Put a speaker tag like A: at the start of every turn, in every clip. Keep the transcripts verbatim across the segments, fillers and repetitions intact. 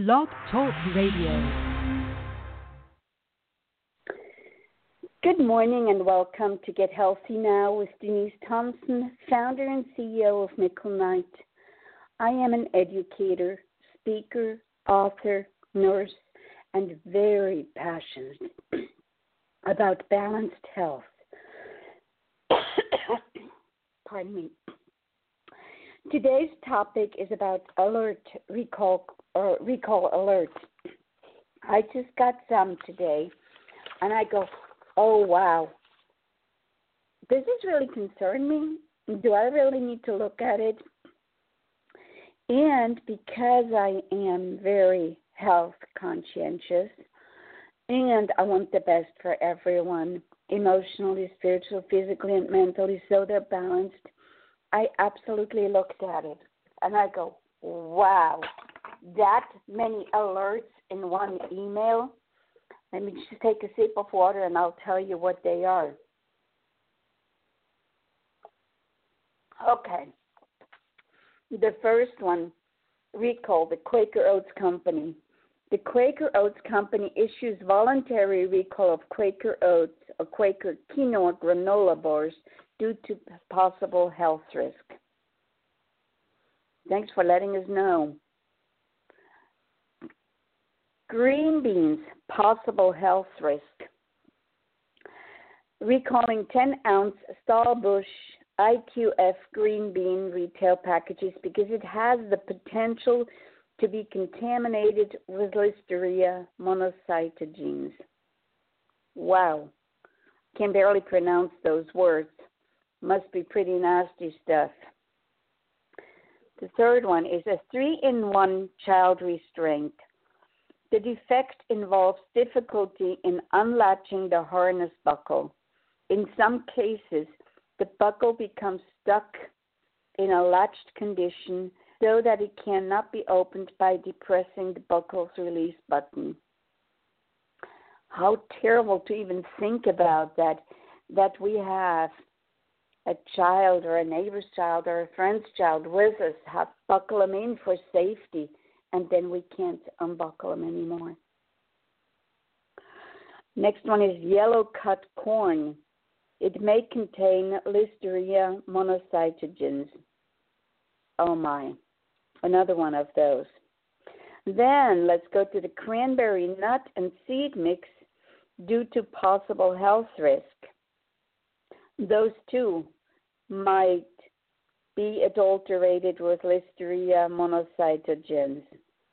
A: Blog Talk Radio.
B: Good morning and welcome to Get Healthy Now with Denise Thompson, founder and C E O of Michelnite. I am an educator, speaker, author, nurse, and very passionate about balanced health. Pardon me. Today's topic is about alert recall or recall alert. I just got some today, and I go, oh wow, does this really concern me? Do I really need to look at it? And because I am very health conscientious, and I want the best for everyone, emotionally, spiritually, physically, and mentally, so they're balanced, I absolutely looked at it, and I go, wow, that many alerts in one email? Let me just take a sip of water, and I'll tell you what they are. Okay. The first one, recall, the Quaker Oats Company. The Quaker Oats Company issues voluntary recall of Quaker Oats or Quaker quinoa granola bars due to possible health risk. Thanks for letting us know. Green beans, possible health risk. Recalling ten ounce Stahlbusch I Q F green bean retail packages because it has the potential to be contaminated with Listeria monocytogenes. Wow, can barely pronounce those words. Must be pretty nasty stuff. The third one is a three in one child restraint. The defect involves difficulty in unlatching the harness buckle. In some cases, the buckle becomes stuck in a latched condition so that it cannot be opened by depressing the buckle's release button. How terrible to even think about that, that we have a child or a neighbor's child or a friend's child with us, have buckle them in for safety, and then we can't unbuckle them anymore. Next one is yellow cut corn. It may contain Listeria monocytogenes. Oh my, another one of those. Then let's go to the cranberry nut and seed mix due to possible health risk. Those two might be adulterated with Listeria monocytogenes.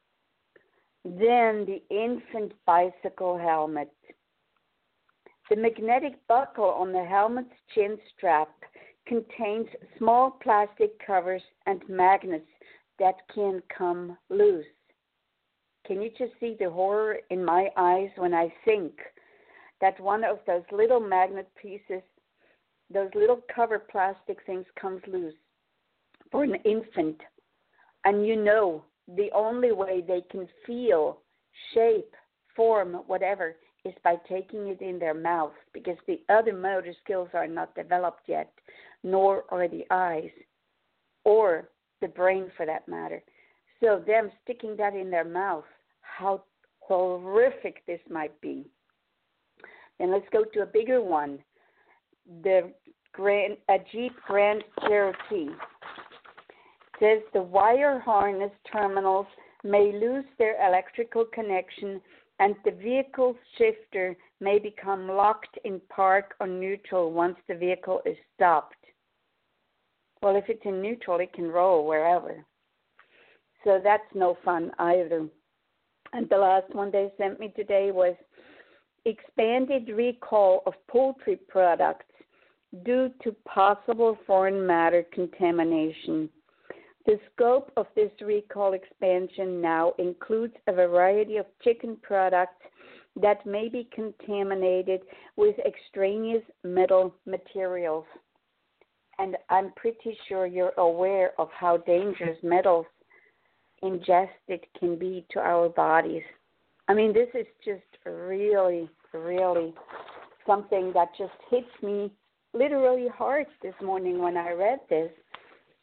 B: Then the infant bicycle helmet. The magnetic buckle on the helmet's chin strap contains small plastic covers and magnets that can come loose. Can you just see the horror in my eyes when I think that one of those little magnet pieces, those little cover plastic things comes loose for an infant, and you know the only way they can feel, shape, form, whatever, is by taking it in their mouth, because the other motor skills are not developed yet, nor are the eyes, or the brain for that matter. So them sticking that in their mouth, how horrific this might be. Then let's go to a bigger one. The Grand, a Jeep Grand Cherokee says the wire harness terminals may lose their electrical connection and the vehicle's shifter may become locked in park or neutral once the vehicle is stopped. Well, if it's in neutral, it can roll wherever. So that's no fun either. And the last one they sent me today was expanded recall of poultry products due to possible foreign matter contamination. The scope of this recall expansion now includes a variety of chicken products that may be contaminated with extraneous metal materials. And I'm pretty sure you're aware of how dangerous metals ingested can be to our bodies. I mean, this is just really, really something that just hits me literally hard this morning when I read this.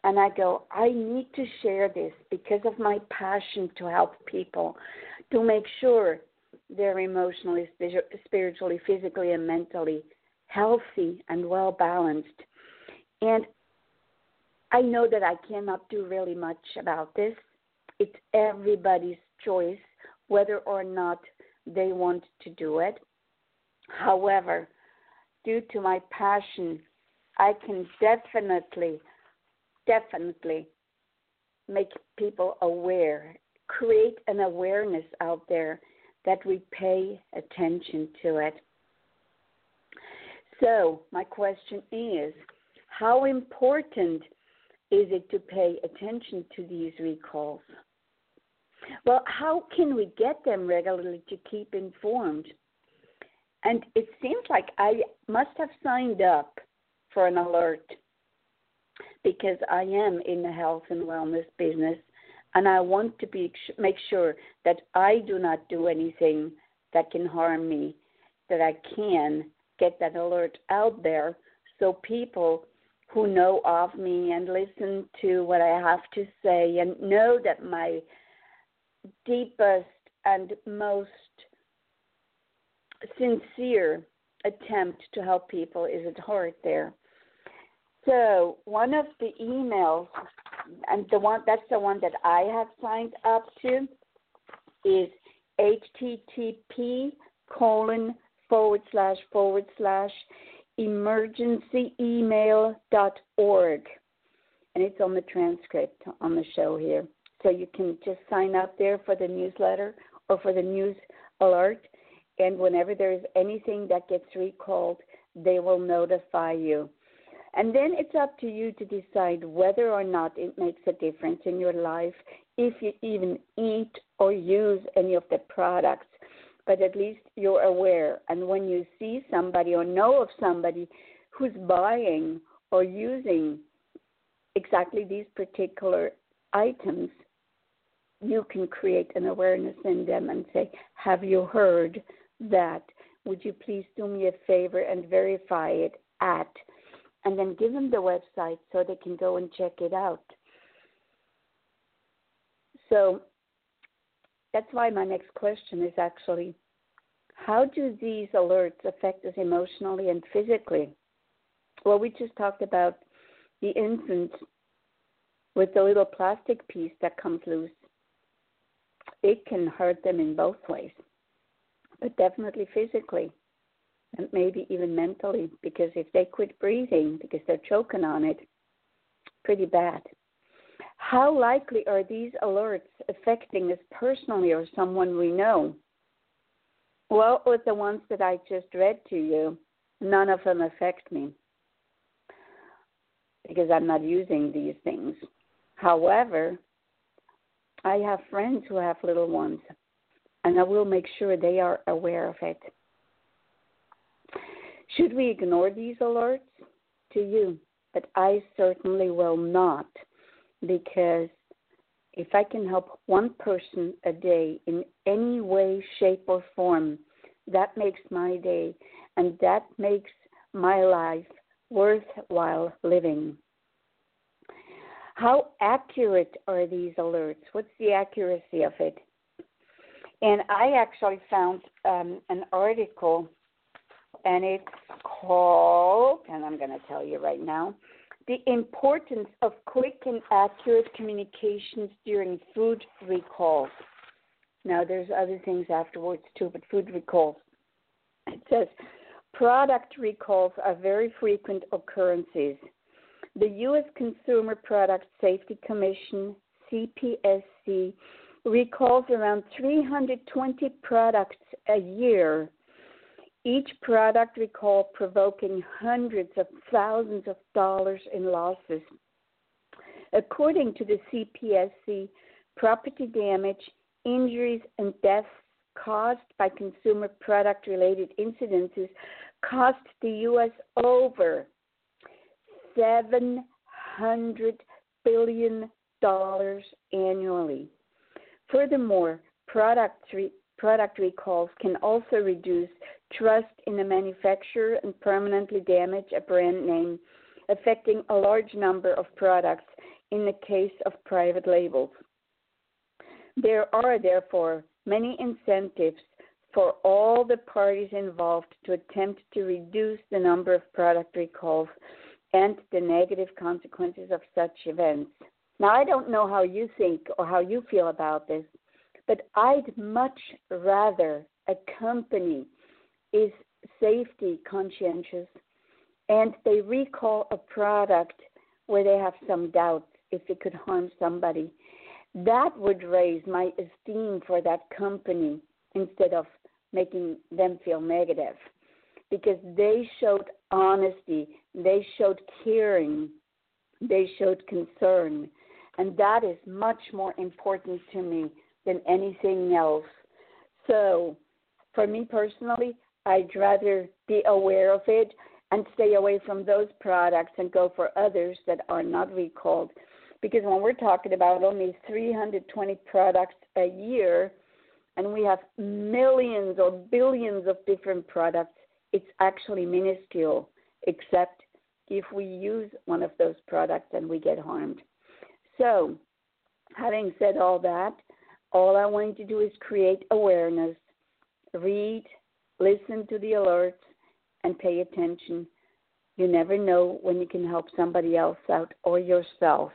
B: and I go, I need to share this because of my passion to help people, to make sure they're emotionally, spiritually, physically, and mentally healthy and well balanced. And I know that I cannot do really much about this. It's everybody's choice whether or not they want to do it. However, due to my passion, I can definitely, definitely make people aware, create an awareness out there that we pay attention to it. So my question is, how important is it to pay attention to these recalls? Well, how can we get them regularly to keep informed? And it seems like I must have signed up for an alert because I am in the health and wellness business, and I want to be make sure that I do not do anything that can harm me, that I can get that alert out there so people who know of me and listen to what I have to say and know that my deepest and most sincere attempt to help people is at heart there. So one of the emails, and the one that's the one that I have signed up to, is http colon forward slash forward slash emergencyemail dot org, and it's on the transcript on the show here. So you can just sign up there for the newsletter or for the news alert, and whenever there is anything that gets recalled, they will notify you. And then it's up to you to decide whether or not it makes a difference in your life, if you even eat or use any of the products. But at least you're aware. And when you see somebody or know of somebody who's buying or using exactly these particular items, you can create an awareness in them and say, have you heard that? Would you please do me a favor and verify it at, and then give them the website so they can go and check it out. So that's why my next question is actually, how do these alerts affect us emotionally and physically? Well, we just talked about the infant with the little plastic piece that comes loose. It can hurt them in both ways, but definitely physically and maybe even mentally, because if they quit breathing because they're choking on it, pretty bad. How likely are these alerts affecting us personally or someone we know? Well, with the ones that I just read to you, none of them affect me because I'm not using these things. However, I have friends who have little ones, and I will make sure they are aware of it. Should we ignore these alerts? To you, but I certainly will not, because if I can help one person a day in any way, shape, or form, that makes my day, and that makes my life worthwhile living. How accurate are these alerts? What's the accuracy of it? And I actually found um, an article, and it's called, and I'm going to tell you right now, The Importance of Quick and Accurate Communications During Food Recalls. Now, there's other things afterwards, too, but food recalls. It says, product recalls are very frequent occurrences. The U S Consumer Product Safety Commission, C P S C, recalls around three hundred twenty products a year, each product recall provoking hundreds of thousands of dollars in losses. According to the C P S C, property damage, injuries, and deaths caused by consumer product-related incidences cost the U S over seven hundred billion dollars annually. Furthermore, product, re- product recalls can also reduce trust in the manufacturer and permanently damage a brand name, affecting a large number of products, in the case of private labels. There are, therefore, many incentives for all the parties involved to attempt to reduce the number of product recalls and the negative consequences of such events. Now, I don't know how you think or how you feel about this, but I'd much rather a company is safety conscientious and they recall a product where they have some doubts if it could harm somebody. That would raise my esteem for that company instead of making them feel negative, because they showed honesty, they showed caring, they showed concern, and that is much more important to me than anything else. So for me personally, I'd rather be aware of it and stay away from those products and go for others that are not recalled. Because when we're talking about only three hundred twenty products a year, and we have millions or billions of different products, it's actually minuscule, except if we use one of those products and we get harmed. So, having said all that, all I want to do is create awareness, read, listen to the alerts, and pay attention. You never know when you can help somebody else out or yourself.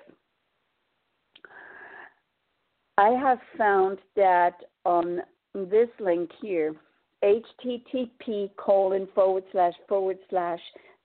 B: I have found that on this link here, http colon forward slash forward slash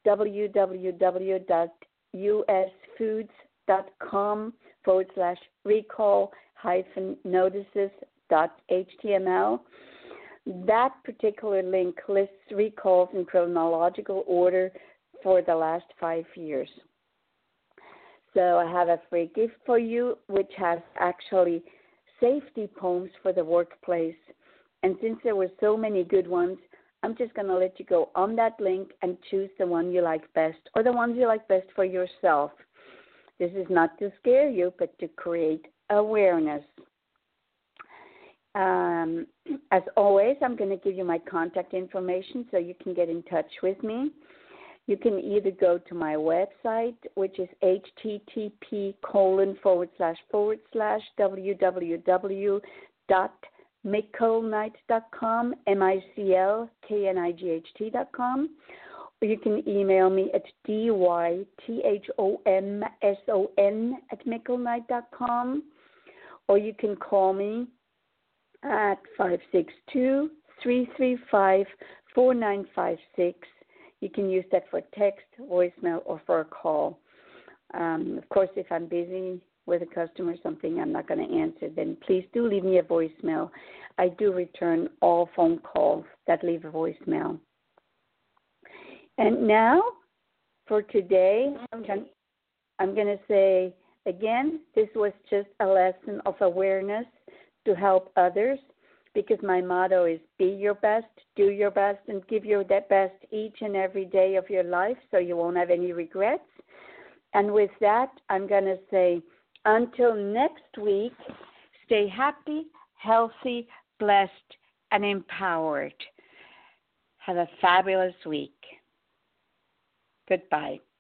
B: www.usfoods.com forward slash recall hyphen notices dot html. That particular link lists recalls in chronological order for the last five years. So I have a free gift for you, which has actually safety poems for the workplace. And since there were so many good ones, I'm just going to let you go on that link and choose the one you like best, or the ones you like best for yourself. This is not to scare you, but to create awareness. Um, as always, I'm going to give you my contact information so you can get in touch with me. You can either go to my website, which is http colon forward slash forward slash www dot mickelnight dot com, M I C L K N I G H T dot com, or you can email me at D Y T H O M S O N at mickelnight dot com, or you can call me at five six two, three three five, four nine five six. You can use that for text, voicemail, or for a call. Um, of course, if I'm busy with a customer or something I'm not going to answer, then please do leave me a voicemail. I do return all phone calls that leave a voicemail. And now, for today, I'm going, I'm going to say, again, this was just a lesson of awareness to help others, because my motto is be your best, do your best, and give your best each and every day of your life so you won't have any regrets. And with that, I'm going to say until next week, stay happy, healthy, blessed, and empowered. Have a fabulous week. Goodbye.